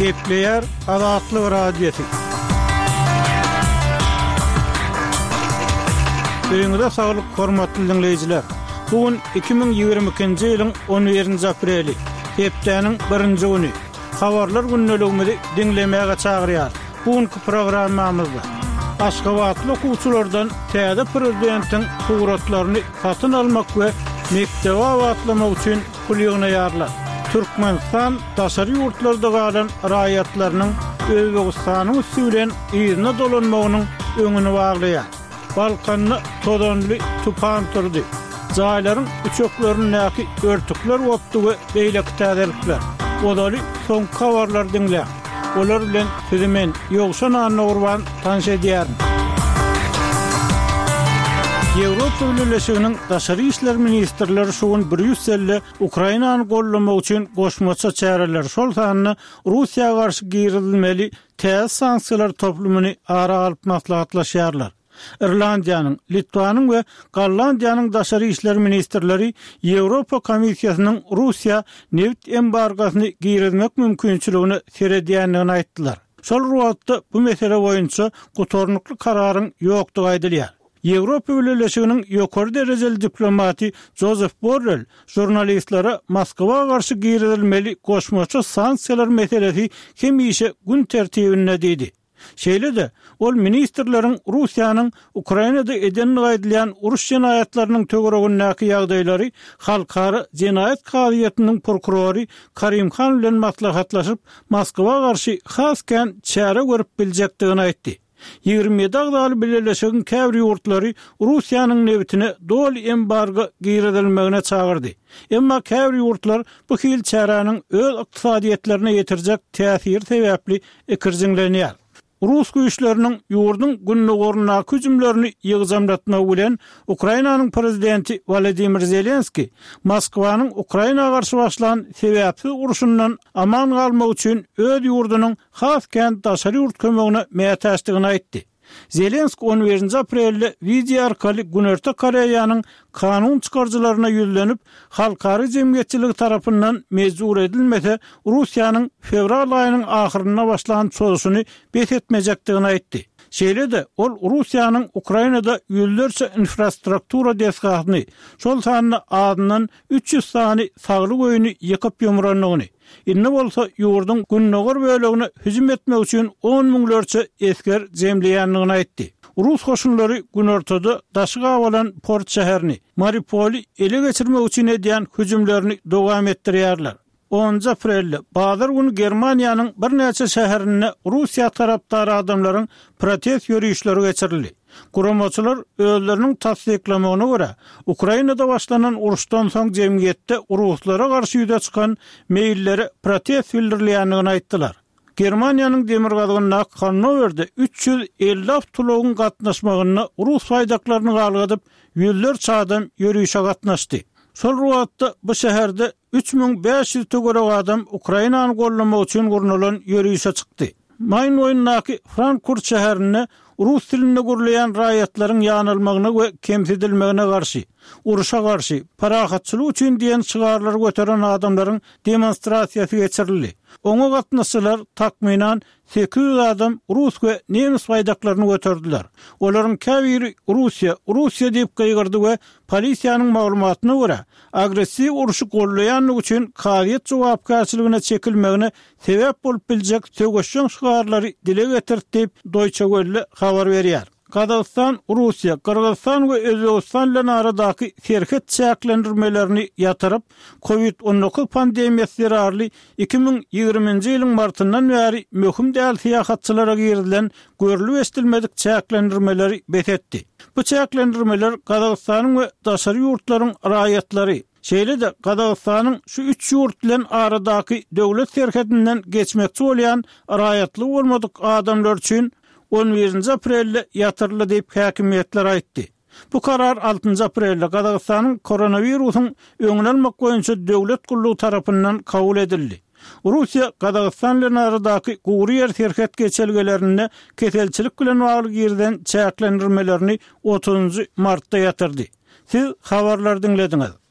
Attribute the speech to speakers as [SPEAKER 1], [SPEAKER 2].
[SPEAKER 1] Gepleyer Azatlyk Radiosu. Öňüňizde saglyk, hormatly dinleýijiler. Bugün 2022-nji ýylyň 11-nji apreli, hepdeniň 1-nji güni. Habarlar günneligimizi dinlemäge çagyrýar. Bugünkü programmamyzda Aşgabatly okuwçylardan täze prezidentiň suratlaryny satyn almak we mektebe awatlamak üçin pul ýygnaýarlar. Türkmenistan daşary ýurtlarda galan raýatlarynyň Özbegistanyň üstünden ýygyna dolanmagynyň öňüni baglaýar. Balkanyny todanly tupan turdy. Jaýlaryň uçaklaryny näki örtükler bopdy we beýleki täzelikler. Odaly soň habarlar dinleýär. Olar bilen sözümen ýogşan anagurban tanış edýär. Ýewropa Birleşiginiň daşary işler ministrleri şuň Brüsselde Ukrainany gollamak üçin goşmaça çäreler şol sanyny Russiýaga garşy girilmeli täze sanksiýalar toplumyny ara alyp maslahatlaşýarlar. Irlandiýanyň, Litwanyň we Gollandiýanyň daşary işler ministrleri Ýewropa Komissiýasynyň Russiýa neft embargosyny girilmek mümkinçiligini seredýändigini aýtdylar. Şol ruhatda bu mesele boýunça gotornukly kararyň ýokdugy aýdylýar. Ýewropa Birleşiginiň ýokary derejeli diplomaty Joseph Borrell jurnalistlere Moskwaga garşy girilmeli goşmaça sanksiýalar meselesi hemişe gün tertibinde dedi. Şeýle-de ol ministrleriň Russiýanyň Ukrainada edenini aýdylýan uruş jenaýatlarynyň töweregindäki ýagdaýlary halkara jenaýat gaýatynyň prokurory Karimhan bilen maslahatlaşyp Moskwaga garşy hasken çäre görüp biljekdigini aýtdy. 27 agdaly Birleşigiň käbir ýurtlary Russiýanyň newtine dol embargo girilmegine çagyrdy. Emma käbir ýurtlar bu hil çäranyň öz ykdysadyetlerine ýetirjek täsir sebäpli ikirjiňlenýär. Rus güýçleriniň ýurdun günnegoruna hüjümlerini ýygzamlatmagy bilen Ukrainanyň prezidenti Volodymyr Zelenski Moskwanyň Ukrainaga garşy başlanan sebäpsiz uruşundan aman galmak üçin öz ýurdunyň hasken daşary ýurt kömegine mätäşdigini aýtdy. Zelenski 11 aprelde video arkaly Günerta Koreýanyň kanun çykarjylaryna ýüzlenip, halkary jemgyýetçilik tarapyndan mezur edilmese Russiýanyň fevral aýynyň ahyryna başlanan çözüşini bethetmejekdigini aýtdy. Şeýle-de ol Russiýanyň Ukrainada ýüllerçe infrastruktura desgatyny, şol sanyny adynyň 300 sany sagly goýuny ýykyp ýumranlygyny, inne bolsa ýurdun günnegor bölegine hüjüm etmek üçin 10 miňlerçe esker jemleýänligini aýtdy. Rus hoşunlary gün ortada daşyga awalan port şäherini, Mariupol'y ele geçirmek üçin edýän hüjümlerini dowam etdirýärler. 10 aprelde bazar günü Germaniýanyň bir näçe şäherine Russiýa tarapdary adamlaryň protest ýürüýüşleri geçirildi. Guramaçylar özleriniň tasdiklamagyna görä, Ukrainada başlanan uruşdan soň jemgyýetde uruslara garşy ýüze çykan meýilleri protest bildirilýändigini aýtdylar. Germaniýanyň demir gazygyna Hannower'de 350 awtologyň gatnaşmagyna Rus faýdaklaryny galgadyp, ýüllerçe adam ýürüýüşe gatnaşdy. Şol ruhatda bu şäherde 3500 tögörek adam Ukrainany gollamak üçin gurnulan ýürüýüşe çykdy. Maýyn oýundaky Frankfurt şäherine Rus dilinde gurulayan raýatlaryň ýanylmagyna we kemsidilmegine garşy, uruşa garşy, parahatçylyk üçin diýen çygarlar götüren adamlaryň demonstrasiýasy geçirildi. Oňa gatnaşylar takminan 800 adam Rus we nemis faýdaklaryny götürdiler. Olaryň käbiri Russiýa diýip gaýgyrdy we polisiýanyň maglumatyna görä agressiw uruşy gollaýanlyk üçin kaýat jogapkärçiligine çekilmegine sebäp bolup biljek töweşiň şygarlary dile getirdi diýip Deutsche Welle habar berýär. Kazakistan, Russiýa, Kyrgyzstan we Özbegistan bilen aradaky serhet çäklendirmelerini ýatyryp, COVID-19 pandemiýasy zerarly 2020-nji ýylyň martyndan bäri möhüm däl syýahatçylara girilen görülip estilmedik çäklendirmeleri bethetdi. Bu çäklendirmeler Kazakistanyň we daşary ýurtlaryň raýatlary, şeýle-de Kazakistanyň şu 3 ýurt bilen aradaky döwlet serhetinden geçmekçi bolýan raýatly bolmadyk adamlar üçin 11 aprelde yatırılı deyip häkimiýetler aýtdy. Bu karar 6 aprelde Kazakistanyň koronawirusyň öňüne almak boýunça döwlet gullugy tarapyndan kabul edildi. Russiýa Kazakistan bilen aradaky gowry serhet geçelgelerine keselçilik bilen bagly girden çäklendirmelerini 30 martda ýatyrdy. Siz habarlar dinlediňiz.